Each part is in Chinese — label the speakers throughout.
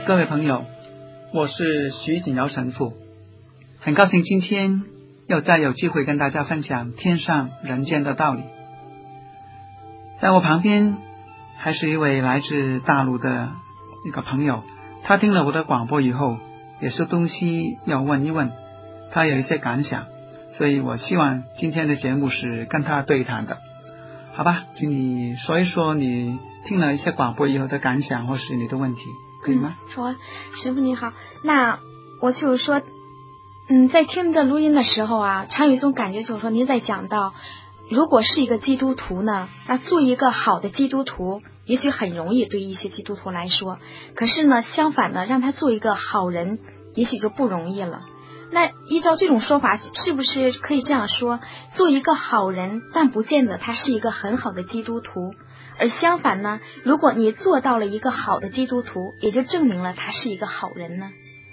Speaker 1: 各位朋友，我是徐锦尧神父，很高兴今天又再有机会跟大家分享天上人间的道理。在我旁边还是一位来自大陆的一个朋友，他听了我的广播以后，也是东西要问一问，他有一些感想，所以我希望今天的节目是跟他对谈的。好吧，请你说一说你听了一些广播以后的感想或是你的问题，可以吗？
Speaker 2: 好啊，神父你好。那我就是说，在听的录音的时候啊，常有一种感觉，就是说您在讲到，如果是一个基督徒呢，那做一个好的基督徒，也许很容易对一些基督徒来说，可是呢，相反呢，让他做一个好人，也许就不容易了。那依照这种说法，是不是可以这样说，做一个好人，但不见得他是一个很好的基督徒？而相反呢，如果你做到了一个好的基督徒，也就证明了他是一个好人呢？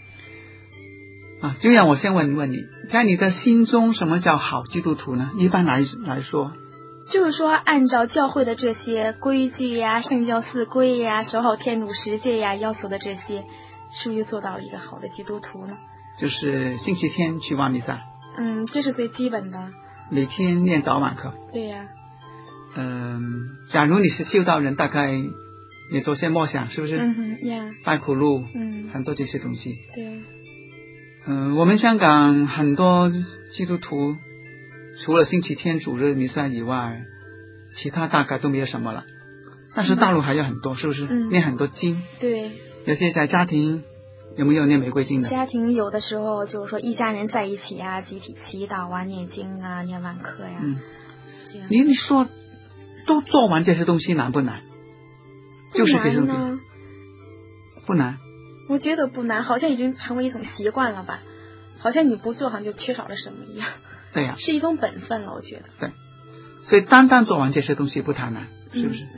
Speaker 1: 就让我先问问你，在你的心中什么叫好基督徒呢？一般来说，
Speaker 2: 就是说按照教会的这些规矩呀、圣教四规呀、守好天主十诫呀要求的这些，是不是就做到了一个好的基督徒呢？
Speaker 1: 就是星期天去望弥撒，
Speaker 2: 这是最基本的。
Speaker 1: 每天念早晚课。
Speaker 2: 对呀。
Speaker 1: 假如你是修道人，大概也做些默想，是不是？拜苦路，很多这些东西。
Speaker 2: 对。
Speaker 1: 我们香港很多基督徒，除了星期天主日弥撒以外，其他大概都没有什么了。但是大陆还有很多，是不是？念很多经。
Speaker 2: 对。
Speaker 1: 有些在家庭有没有念玫瑰经的？
Speaker 2: 家庭有的时候就是说一家人在一起啊，集体祈祷啊，念经啊，念晚课呀。这样。你
Speaker 1: 说都做完这些东西难不难？就是这些东西。不难。
Speaker 2: 我觉得不难，好像已经成为一种习惯了吧？好像你不做，好像就缺少了什么一样。
Speaker 1: 对呀。
Speaker 2: 是一种本分了，我觉得。
Speaker 1: 对。所以单单做完这些东西不太难，是不是？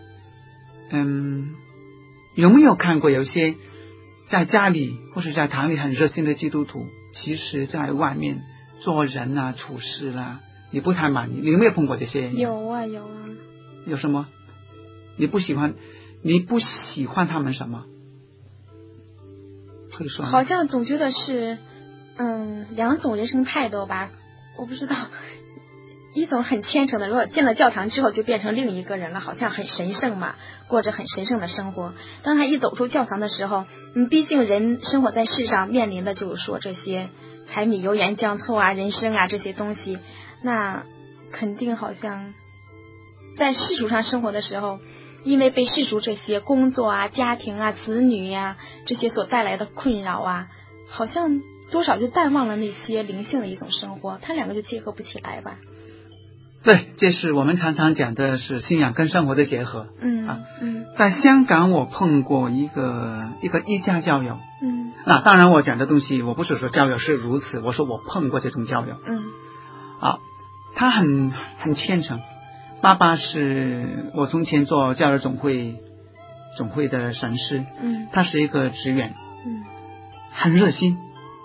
Speaker 1: 有没有看过有些在家里或是在堂里很热心的基督徒，其实在外面做人啊、处事啊，你不太满意？你有没有碰过这些人？
Speaker 2: 有啊。
Speaker 1: 有什么？你不喜欢他们什么？可以说。
Speaker 2: 好像总觉得是两种人生态度吧，我不知道。一种很虔诚的，如果进了教堂之后就变成另一个人了，好像很神圣嘛，过着很神圣的生活。当他一走出教堂的时候，毕竟人生活在世上面临的就是说这些柴米油盐酱醋啊、人生啊这些东西，那肯定好像在世俗上生活的时候，因为被世俗这些工作啊、家庭啊、子女啊这些所带来的困扰啊，好像多少就淡忘了那些灵性的一种生活，他两个就结合不起来吧。
Speaker 1: 对，这是我们常常讲的是信仰跟生活的结合。在香港我碰过一个一家教友。那当然我讲的东西我不是说教友是如此，我说我碰过这种教友。他很虔诚。爸爸是我从前做教友总会的神师。他是一个职员。很热心。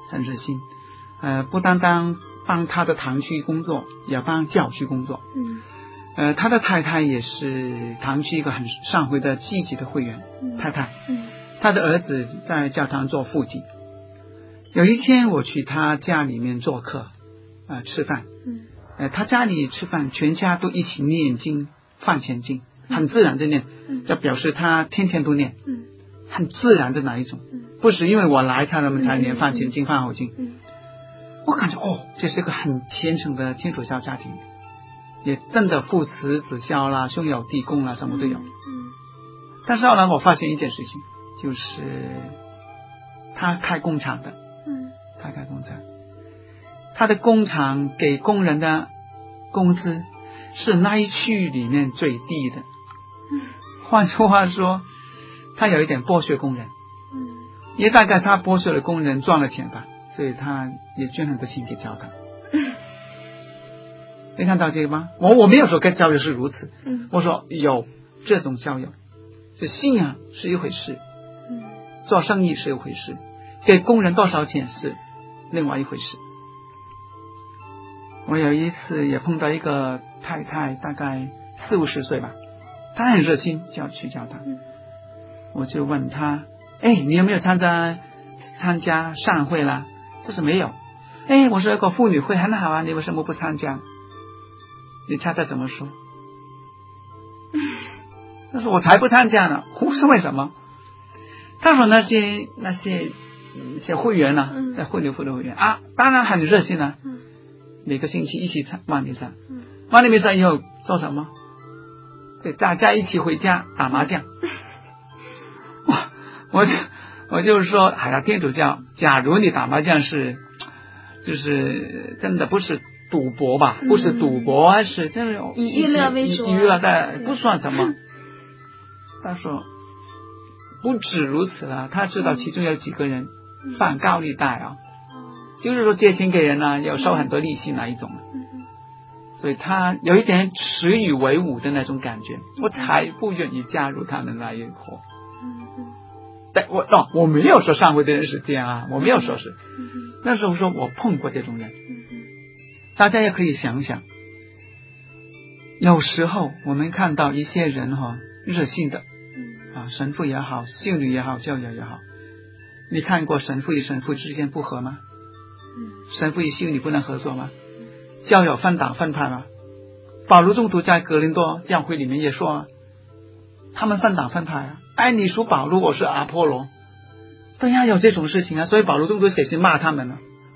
Speaker 1: 不单单帮他的堂区工作，也帮教区工作。他的太太也是堂区一个很上会的积极的会员。太太。他的儿子在教堂做副祭。有一天我去他家里面做客，吃饭。他家里吃饭，全家都一起念经，饭前经，很自然的念，就表示他天天都念，很自然的那一种，不是因为我来他们才念饭前经、饭后经。我感觉这是一个很虔诚的天主教家庭，也真的父慈子孝啦，兄友弟恭啦，什么都有。但是后来我发现一件事情，就是他开工厂的。他的工厂给工人的工资是那一区里面最低的。换句话说，他有一点剥削工人。也大概他剥削了工人赚了钱吧，所以他也捐很多钱给教堂。你看到这个吗？我没有说跟教友是如此。我说有这种教友，就信仰是一回事，做生意是一回事，给工人多少钱是另外一回事。我有一次也碰到一个太太，大概40-50岁吧，她很热心，就要去教堂。我就问她你有没有参加善会啦？他说没有。我说有个妇女会很好啊，你为什么不参加？你猜他怎么说？他说我才不参加呢。是为什么？他说那些会员呢，在妇女会的会员啊，当然很热心啊，每个星期一起万里山，万里弥山以后做什么？对，大家一起回家打麻将。我就是说，哎呀，天主教，假如你打麻将就是真的不是赌博吧？不是赌博，还是真的
Speaker 2: 以娱乐为主，
Speaker 1: 以娱乐的不算什么。他说不止如此了，他知道其中有几个人放高利贷啊，就是说借钱给人呢，有收很多利息那一种。所以他有一点耻与为伍的那种感觉，我才不愿意加入他们那一伙。但我没有说上回的人是这样啊，我没有说是。那时候说我碰过这种人，大家也可以想想，有时候我们看到一些人热心的神父也好，修女也好，教友也好，你看过神父与神父之间不和吗？神父与修女不能合作吗？教友分党分派吗？保罗宗徒在格林多教会里面也说他们分党分派啊，你属保罗，我是阿波罗，对呀，有这种事情啊，所以保罗宗徒写信骂他们了。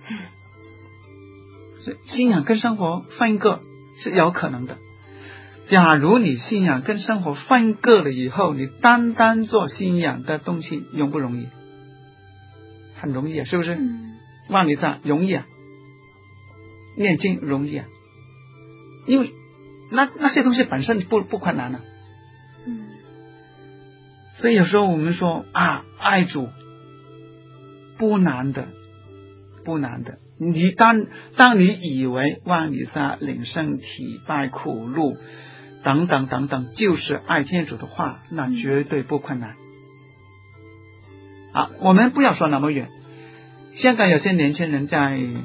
Speaker 1: 所以信仰跟生活分割是有可能的。假如你信仰跟生活分割了以后，你单单做信仰的东西容不容易？很容易啊，是不是？万里山容易啊，念经容易啊，因为那些东西本身不困难啊。所以有时候我们说爱主不难的。你当你以为万里沙领圣体拜苦路等等等等就是爱天主的话，那绝对不困难。我们不要说那么远，香港有些年轻人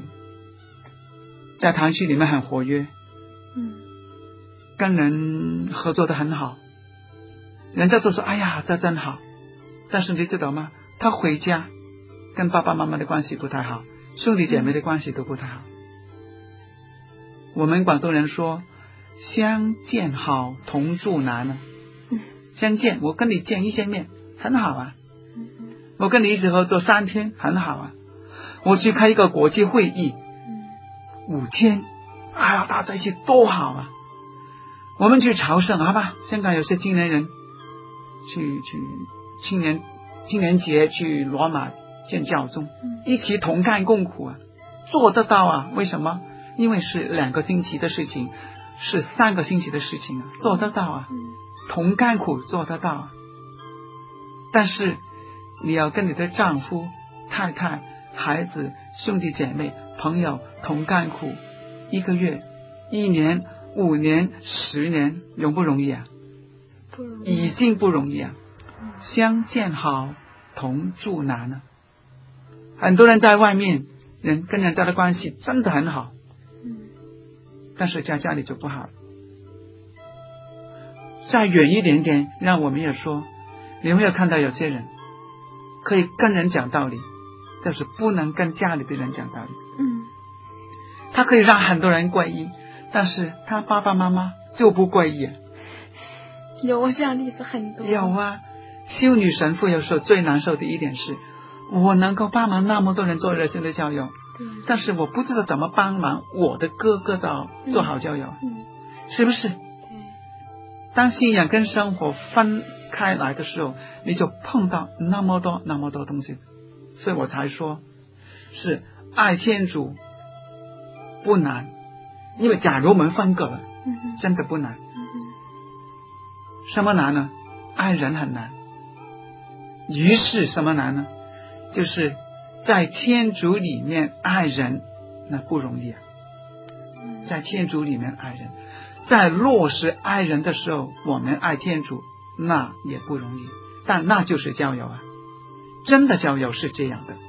Speaker 1: 在堂区里面很活跃，跟人合作的很好，人家就说哎呀这真好，但是你知道吗？他回家跟爸爸妈妈的关系不太好，兄弟姐妹的关系都不太好。我们广东人说相见好同住难相见我跟你见一些面很好啊，我跟你一起合作3天很好啊，我去开一个国际会议5天，哎呀大家一起多好啊。我们去朝圣好吧，香港有些青年人去青年节去罗马见教宗，一起同甘共苦啊，做得到啊。为什么？因为是2个星期的事情，是3个星期的事情啊，做得到啊，同甘苦做得到啊。但是你要跟你的丈夫、太太、孩子、兄弟姐妹、朋友同甘苦1个月、1年、5年、10年，容不容易啊？
Speaker 2: 不容易，
Speaker 1: 已经不容易啊。相见好同住难啊。很多人在外面人跟人家的关系真的很好，但是在家里就不好了。再远一点点，让我们也说，你有没有看到有些人可以跟人讲道理，但是不能跟家里的人讲道理。他可以让很多人皈依，但是他爸爸妈妈就不皈依。
Speaker 2: 有这样例子很多。
Speaker 1: 有啊，修女神父有时候最难受的一点是，我能够帮忙那么多人做热心的教友，但是我不知道怎么帮忙我的哥哥做好教友，是不是？当信仰跟生活分开来的时候，你就碰到那么多东西，所以我才说是爱天主不难，因为假如我们分割了，真的不难。什么难呢？爱人很难。于是什么难呢？就是在天主里面爱人，那不容易啊。在天主里面爱人，在落实爱人的时候，我们爱天主，那也不容易。但那就是教友啊，真的教友是这样的。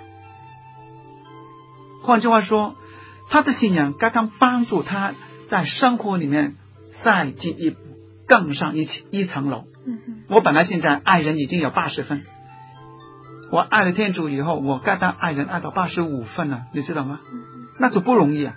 Speaker 1: 换句话说，他的信仰刚刚帮助他在生活里面再进一步，更上一层楼。我本来现在爱人已经有80分， 我爱了天主以后，我该当爱人爱到85分了，你知道吗？那就不容易啊。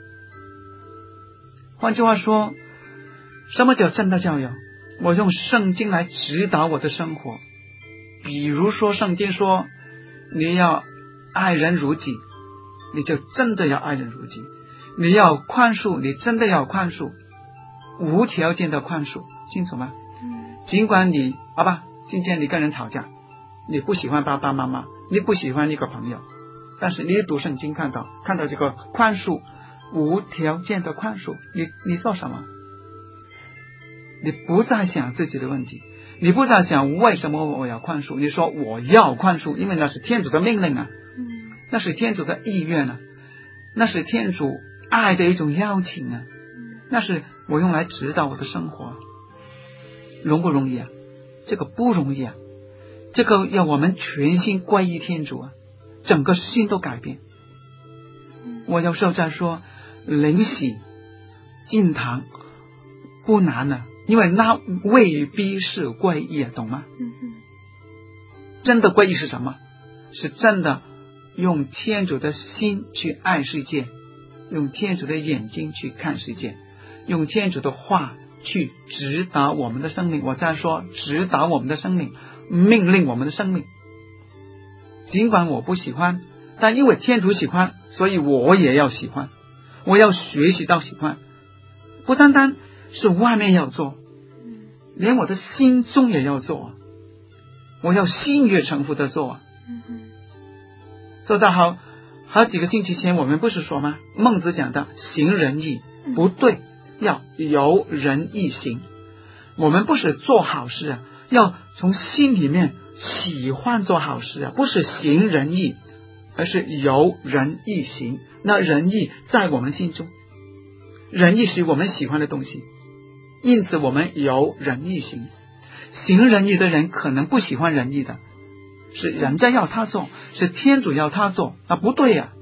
Speaker 1: 换句话说，什么叫真的教友？我用圣经来指导我的生活。比如说圣经说你要爱人如己，你就真的要爱人如己。你要宽恕，你真的要宽恕，无条件的宽恕，清楚吗？尽管你今天你跟人吵架，你不喜欢爸爸妈妈，你不喜欢一个朋友，但是你读圣经看到这个宽恕，无条件的宽恕，你做什么？你不再想自己的问题，你不再想为什么我要宽恕，你说我要宽恕，因为那是天主的命令啊，那是天主的意愿啊，那是天主爱的一种邀请啊，那是我用来指导我的生活，容不容易啊？这个不容易啊，这个要我们全心归依天主啊，整个心都改变。我有时候在说灵洗进堂不难啊，因为那未必是归依啊，懂吗？真的归依是什么？是真的用天主的心去爱世界，用天主的眼睛去看世界，用天主的话去指导我们的生命。我在说指导我们的生命，命令我们的生命。尽管我不喜欢，但因为天主喜欢，所以我也要喜欢，我要学习到喜欢。不单单是外面要做，连我的心中也要做，我要心悦诚服的做。做到好几个星期前我们不是说吗？孟子讲的行仁义不对，要由仁义行。我们不是做好事啊，要从心里面喜欢做好事啊，不是行仁义，而是由仁义行。那仁义在我们心中，仁义是我们喜欢的东西，因此我们由仁义行。行仁义的人可能不喜欢仁义的，是人家要他做，是天主要他做，那不对呀。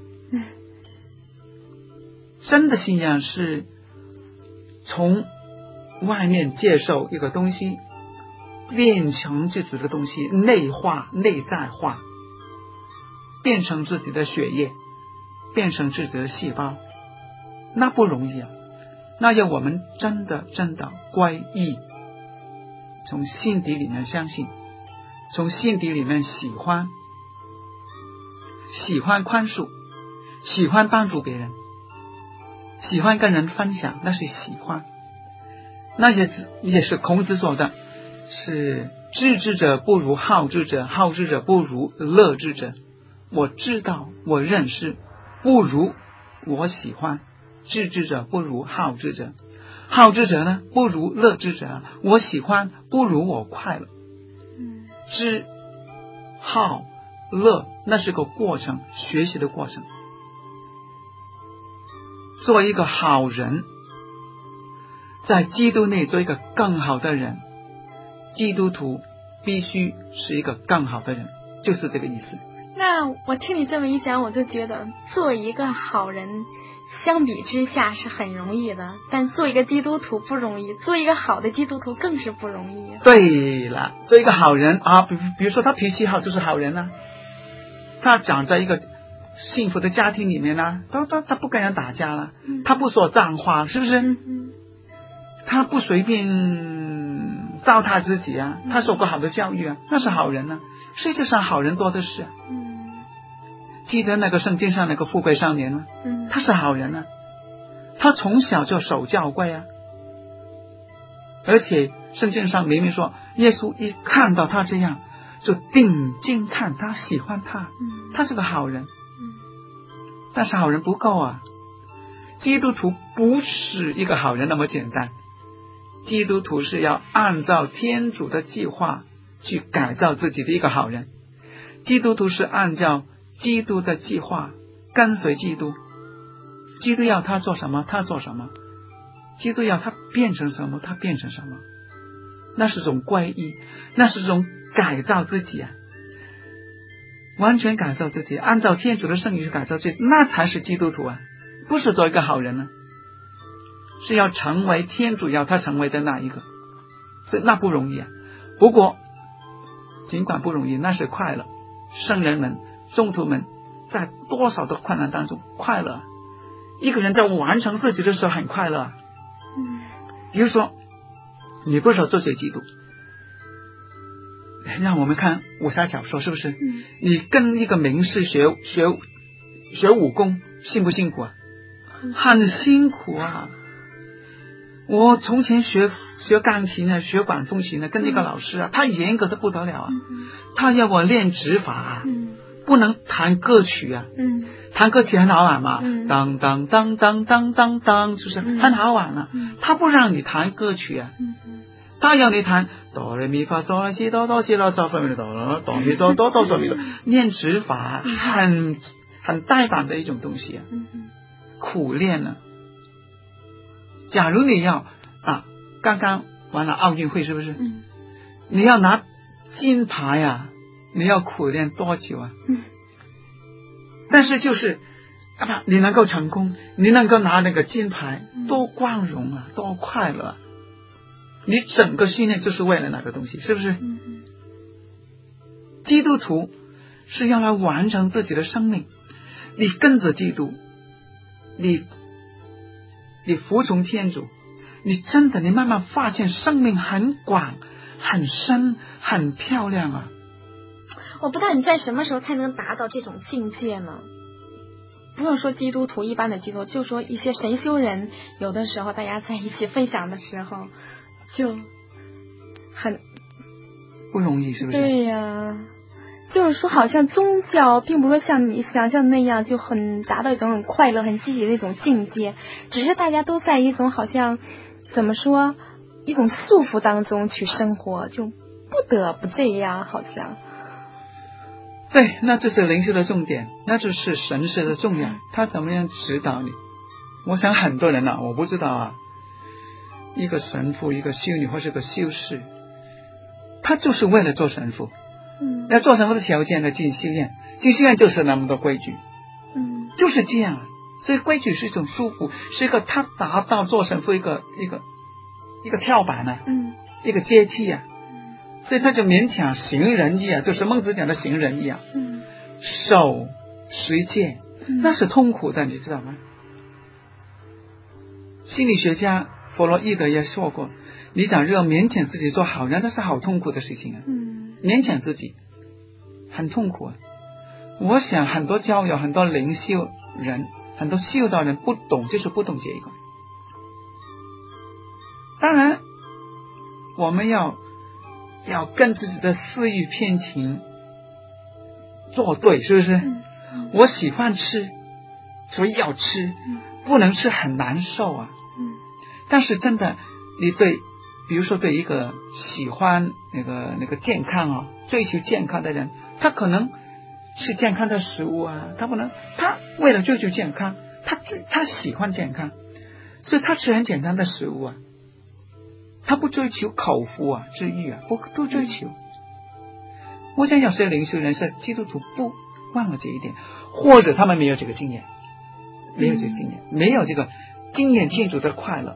Speaker 1: 真的信仰是从外面接受一个东西，变成自己的东西，内化内在化，变成自己的血液，变成自己的细胞，那不容易啊。那要我们真的归依，从心底里面相信，从心底里面喜欢宽恕，喜欢帮助别人，喜欢跟人分享，那是喜欢。那也是孔子说的，是知之者不如好之者，好之者不如乐之者。我知道，我认识，不如我喜欢。知之者不如好之者，好之者呢不如乐之者。我喜欢不如我快乐。知好乐那是个过程，学习的过程。做一个好人，在基督内做一个更好的人，基督徒必须是一个更好的人，就是这个意思。
Speaker 2: 那我听你这么一讲，我就觉得做一个好人相比之下是很容易的，但做一个基督徒不容易，做一个好的基督徒更是不容易。
Speaker 1: 对了，做一个好人啊，比如说他脾气好就是好人啊，他长在一个幸福的家庭里面啊，他不跟人打架了，他不说脏话，是不是？他不随便糟蹋自己啊，他受过好的教育啊，那是好人啊。世界上好人多的是啊。记得那个圣经上那个富贵少年吗？他是好人啊，他从小就守教规啊，而且圣经上明明说，耶稣一看到他这样，就定睛看他，喜欢他，他是个好人。但是好人不够啊，基督徒不是一个好人那么简单，基督徒是要按照天主的计划去改造自己的一个好人。基督徒是按照基督的计划跟随基督，基督要他做什么他做什么，基督要他变成什么他变成什么，那是种归依，那是种改造自己啊，完全改造自己，按照天主的圣意去改造自己，那才是基督徒啊，不是做一个好人呢，是要成为天主要他成为的那一个，所以那不容易啊。不过尽管不容易，那是快乐， 圣人们、宗徒们在多少的困难当中快乐。一个人在完成自己的时候很快乐。比如说你不是做这基督，让我们看武侠小说，是不是？你跟一个名士学武功，辛不辛苦啊？很辛苦啊。我从前学钢琴呢，学管风琴呢，跟那个老师啊，他严格的不得了啊。他要我练指法啊，不能弹歌曲啊。弹歌曲很好玩嘛，当当当当当当当，就是很好玩啊。他不让你弹歌曲啊，他要你弹哆来咪发嗦来西哆哆西哆嗦发咪哆哆咪嗦哆哆嗦咪哆，练指法很呆板的一种东西啊，苦练啊。假如你要刚刚完了奥运会，是不是？你要拿金牌啊，你要苦练多久啊？但是就是你能够成功，你能够拿那个金牌，多光荣啊，多快乐啊。你整个训练就是为了那个东西，是不是？基督徒是要来完成自己的生命，你跟着基督，你服从天主，你真的你慢慢发现生命很广很深很漂亮啊。
Speaker 2: 我不知道你在什么时候才能达到这种境界呢？不用说基督徒一般的基督徒，就说一些神修人，有的时候大家在一起分享的时候就很
Speaker 1: 不容易，是不是？
Speaker 2: 对呀，就是说好像宗教并不是说像你想象那样就很达到一种很快乐很积极的一种境界，只是大家都在一种好像怎么说一种束缚当中去生活，就不得不这样好像。
Speaker 1: 对，那这是灵修的重点，那就是神学的重要，他怎么样指导你。我想很多人我不知道一个神父一个修女或是个修士，他就是为了做神父。要做神父的条件呢，进修院就是那么多规矩。就是这样所以规矩是一种束缚，是一个他达到做神父一个跳板一个阶梯所以他就勉强行仁义就是孟子讲的行仁义守十戒，那是痛苦的，你知道吗？心理学家弗洛伊德也说过，你假如要勉强自己做好人，那是好痛苦的事情勉强自己很痛苦我想很多教友很多灵修人很多修道人不懂，就是不懂这一块。当然我们要跟自己的私欲偏情作对，是不是？我喜欢吃所以要吃不能吃很难受但是真的你比如说对一个喜欢那个健康追求健康的人，他可能吃健康的食物他为了追求健康，他喜欢健康，所以他吃很简单的食物他不追求口腹之欲不追求。我想有些灵修人士基督徒不忘了这一点，或者他们没有这个经验，没有这个经验天主的快乐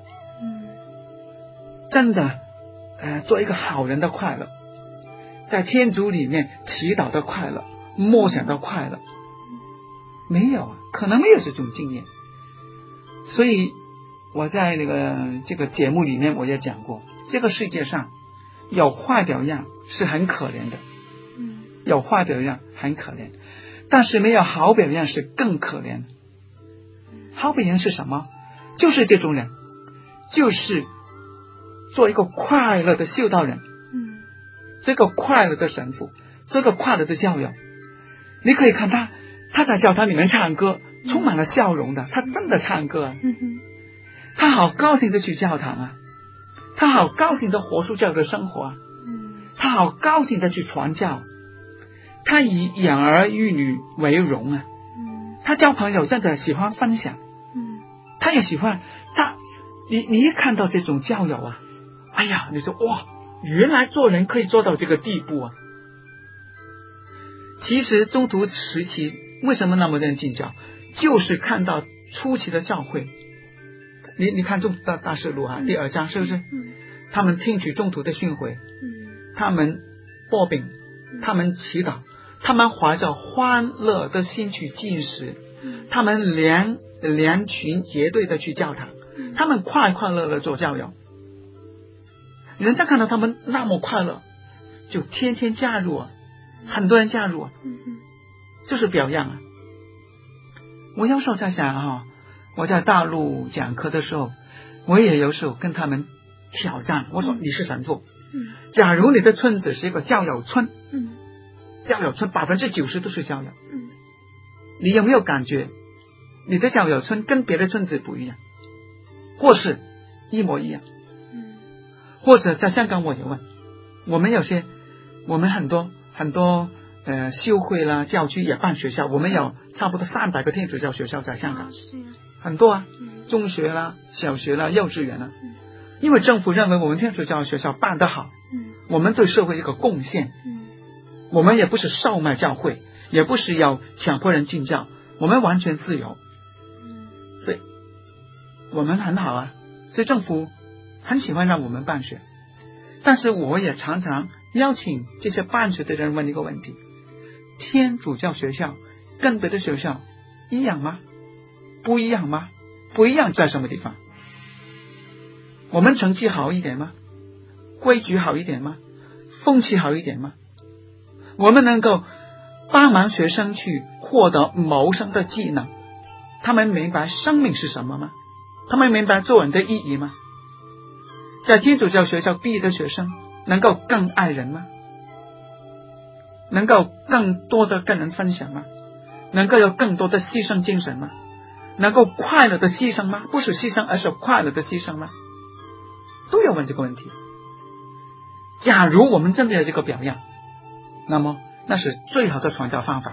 Speaker 1: 真的做一个好人的快乐，在天主里面祈祷的快乐，默想的快乐没有可能没有这种经验。所以我在这个节目里面我也讲过，这个世界上有坏表样是很可怜的有坏表样很可怜，但是没有好表样是更可怜。好表样是什么？就是这种人，就是做一个快乐的修道人这个快乐的神父，这个快乐的教友。你可以看他在教堂里面唱歌充满了笑容的，他真的唱歌他好高兴的去教堂他好高兴的活出教的生活他好高兴的去传教，他以养儿育女为荣他交朋友真的喜欢分享他也喜欢你一看到这种教友哎呀，你说哇，原来做人可以做到这个地步其实中途时期为什么那么多人进教，就是看到初期的教会。你看中途大事录第2章，是不是他们听取中途的训诲他们擘饼他们祈祷， 他们怀着欢乐的心去进食，他们连群结队的去教堂，他们快快乐乐做教友。人家看到他们那么快乐，就天天加入啊，很多人加入啊，就是表扬啊。我有时候在想我在大陆讲课的时候，我也有时候跟他们挑战，我说你是神父，假如你的村子是一个教友村，教友村90%都是教友，你有没有感觉你的教友村跟别的村子不一样，或是一模一样？或者在香港我也问，我们很多修会啦教区也办学校，我们有差不多300个天主教学校在香港，很多啊，中学啦小学啦幼稚园啦，因为政府认为我们天主教学校办得好，我们对社会一个贡献，我们也不是售卖教会，也不是要强迫人进教，我们完全自由，所以我们很好啊，所以政府很喜欢让我们办学。但是我也常常邀请这些办学的人问一个问题，天主教学校跟别的学校一样吗？不一样吗？不一样在什么地方？我们成绩好一点吗？规矩好一点吗？风气好一点吗？我们能够帮忙学生去获得谋生的技能，他们明白生命是什么吗？他们明白做人的意义吗？在天主教学校毕业的学生能够更爱人吗？能够更多的跟人分享吗？能够有更多的牺牲精神吗？能够快乐的牺牲吗？不是牺牲，而是快乐的牺牲吗？都有问这个问题。假如我们真的有这个表扬，那么那是最好的传教方法。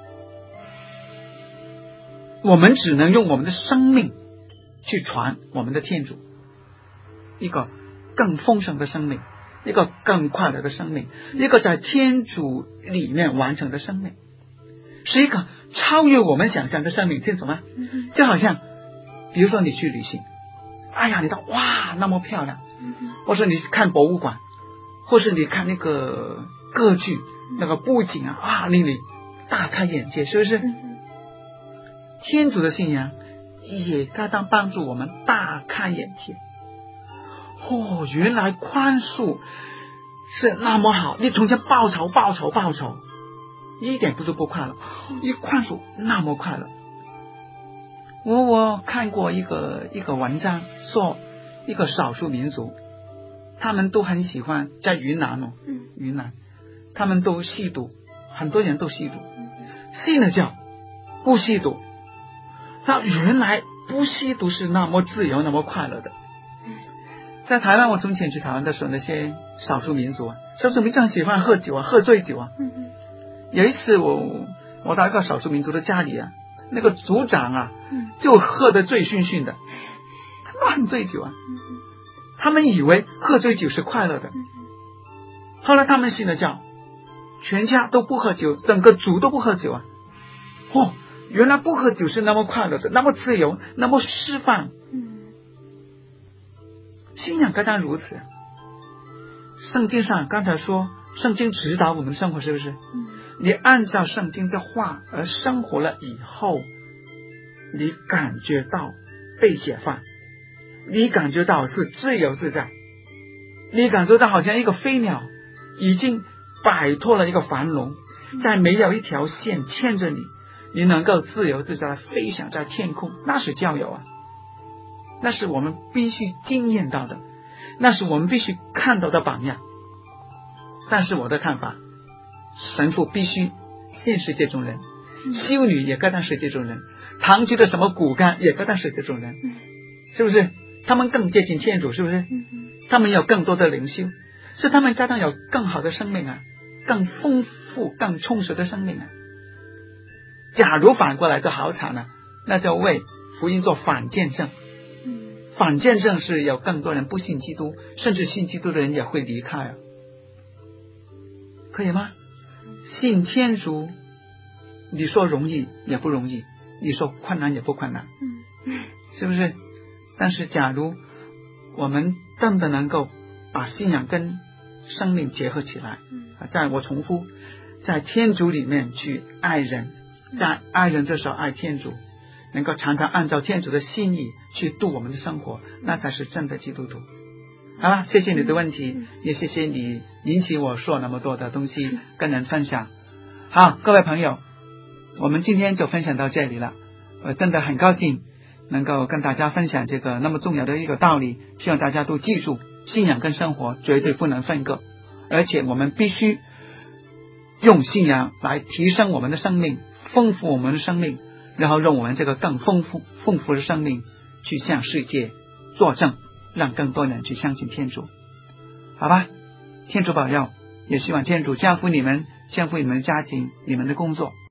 Speaker 1: 我们只能用我们的生命去传我们的天主，一个更丰盛的生命，一个更快乐的生命，一个在天主里面完成的生命，是一个超越我们想象的生命，清楚吗？就好像比如说你去旅行，哎呀你到哇那么漂亮，或是你看博物馆，或是你看那个歌剧那个布景啊，令你大开眼界，是不是？天主的信仰也该当帮助我们大开眼界。原来宽恕是那么好，你从前报仇，一点不是不快乐，一宽恕那么快乐。我看过一个文章，说一个少数民族，他们都很喜欢在云南他们都吸毒，很多人都吸毒，信了教不吸毒，那原来不吸毒是那么自由那么快乐的。在台湾，我从前去台湾的时候，那些少数民族很喜欢喝酒喝醉酒有一次我到一个少数民族的家里那个族长就喝得醉醺醺的，乱醉酒他们以为喝醉酒是快乐的。后来他们信了教，全家都不喝酒，整个族都不喝酒原来不喝酒是那么快乐的，那么自由，那么释放。信仰该当如此。圣经上刚才说，圣经指导我们生活，是不是？你按照圣经的话而生活了以后，你感觉到被解放，你感觉到是自由自在，你感觉到好像一个飞鸟已经摆脱了一个樊笼，再没有一条线牵着你，你能够自由自在飞翔在天空，那是教友那是我们必须经验到的，那是我们必须看到的榜样。但是我的看法，神父必须先是这种人，修女也该当是这种人，堂区的什么骨干也该当是这种人，是不是？他们更接近天主，是不是？他们有更多的灵修，所以他们该当有更好的生命更丰富更充实的生命假如反过来就好惨那就为福音做反见证。反见证是有更多人不信基督，甚至信基督的人也会离开可以吗？信天主，你说容易也不容易，你说困难也不困难，是不是？但是假如我们真的能够把信仰跟生命结合起来，我重复， 在天主里面去爱人，在爱人这时候爱天主，能够常常按照天主的心意去度我们的生活，那才是真的基督徒。好了，谢谢你的问题，也谢谢你引起我说那么多的东西跟人分享。好，各位朋友，我们今天就分享到这里了。我真的很高兴能够跟大家分享这个那么重要的一个道理，希望大家都记住，信仰跟生活绝对不能分割，而且我们必须用信仰来提升我们的生命，丰富我们的生命，然后让我们这个更丰富的生命去向世界作证，让更多人去相信天主。好吧，天主保佑，也希望天主降福你们，降福你们的家庭，你们的工作。